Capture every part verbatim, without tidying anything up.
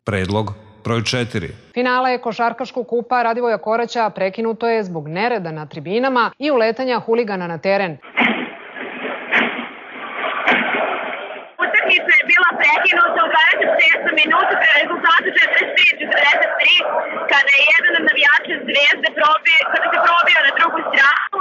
Predlog broj četiri. Finale košarkaškog kupa Radivoja Koraća prekinuto je zbog nereda na tribinama i uletanja huligana na teren. Utakmica je bila prekinuta u dvadeset šestom minutu pre rezultatu četrdeset tri četrdeset tri kada je jedan od navijača Zvezde probio, kada se probio na drugu stranu.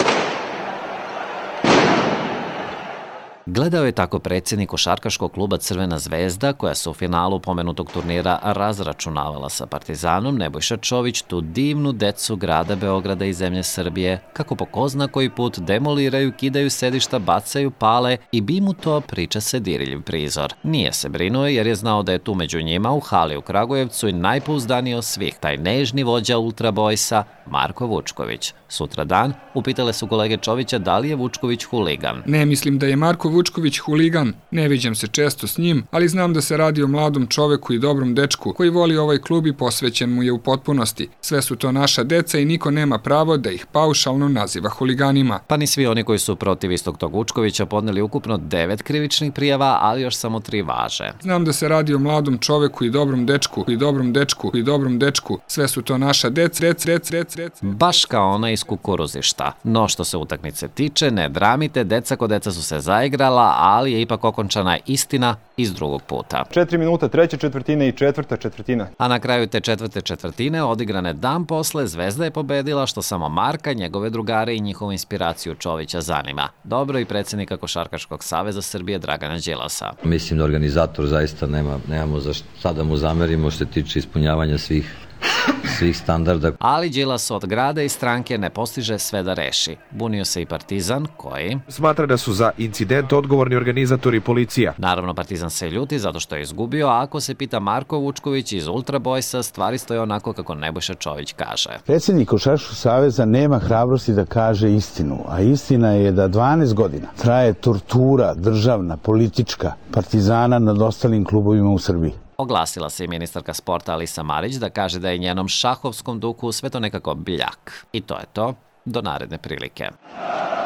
Gledao je tako predsjednik košarkaškog kluba Crvena zvezda, koja se u finalu pomenutog turnira razračunavala sa Partizanom, Nebojša Čović, tu divnu decu grada Beograda i zemlje Srbije, kako po ko zna koji put demoliraju, kidaju sedišta, bacaju pale i bi mu to, priča se, diriljiv prizor. Nije se brinuo jer je znao da je tu među njima u hali u Kragujevcu i najpouzdaniji od svih, taj nežni vođa Ultra Boysa, Marko Vučković. Sutra dan upitale su kolege Čovića da li je Vučković huligan. Ne mislim da je Marko Vučković huligan, ne viđam se često s njim, ali znam da se radi o mladom čoveku i dobrom dečku koji voli ovaj klub i posvećen mu je u potpunosti. Sve su to naša deca i niko nema pravo da ih paušalno naziva huliganima. Pa ni svi oni koji su protiv istog tog Vučkovića podneli ukupno devet krivičnih prijava, ali još samo tri važe. Znam da se radi o mladom čoveku i dobrom dečku i dobrom dečku i dobrom dečku. Sve su to naša deca, rec, rec, rec, rec. Baš kao ona iz kukuruzišta. No što se utakmice tiče, ne dramite, deca ko deca su se zaigrala, ali je ipak okončana istina iz drugog puta. Četiri minuta treće četvrtine i četvrta četvrtina. A na kraju te četvrte četvrtine, odigrane dan posle, Zvezda je pobedila, što samo Marka, njegove drugare i njihovu inspiraciju Čovića zanima. Dobro i predsjednika Košarkaškog saveza Srbije Dragana Đilasa. Mislim da organizator zaista nema, nemamo za šta da mu zamerimo što se tiče ispunjavanja svih svih standarda. Ali Đilas od grada i stranke ne postiže sve da reši. Bunio se i Partizan, koji smatra da su za incident odgovorni organizatori i policija. Naravno, Partizan se ljuti zato što je izgubio, a ako se pita Marko Vučković iz Ultra Boysa, stvari stoje onako kako Nebojša Čović kaže. Predsjednik Košarkaškog saveza nema hrabrosti da kaže istinu, a istina je da dvanaest godina traje tortura državna, politička Partizana nad ostalim klubovima u Srbiji. Oglasila se i ministarka sporta Alisa Marić da kaže da je njenom šahovskom duhu sve to nekako bljak. I to je to. Do naredne prilike.